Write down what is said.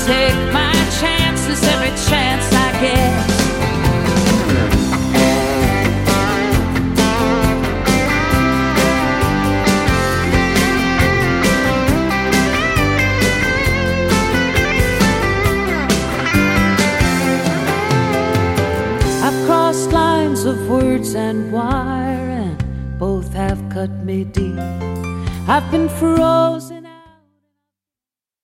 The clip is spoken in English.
take my chances every chance I get. I've crossed lines of words and wire, and both have cut me deep. I've been frozen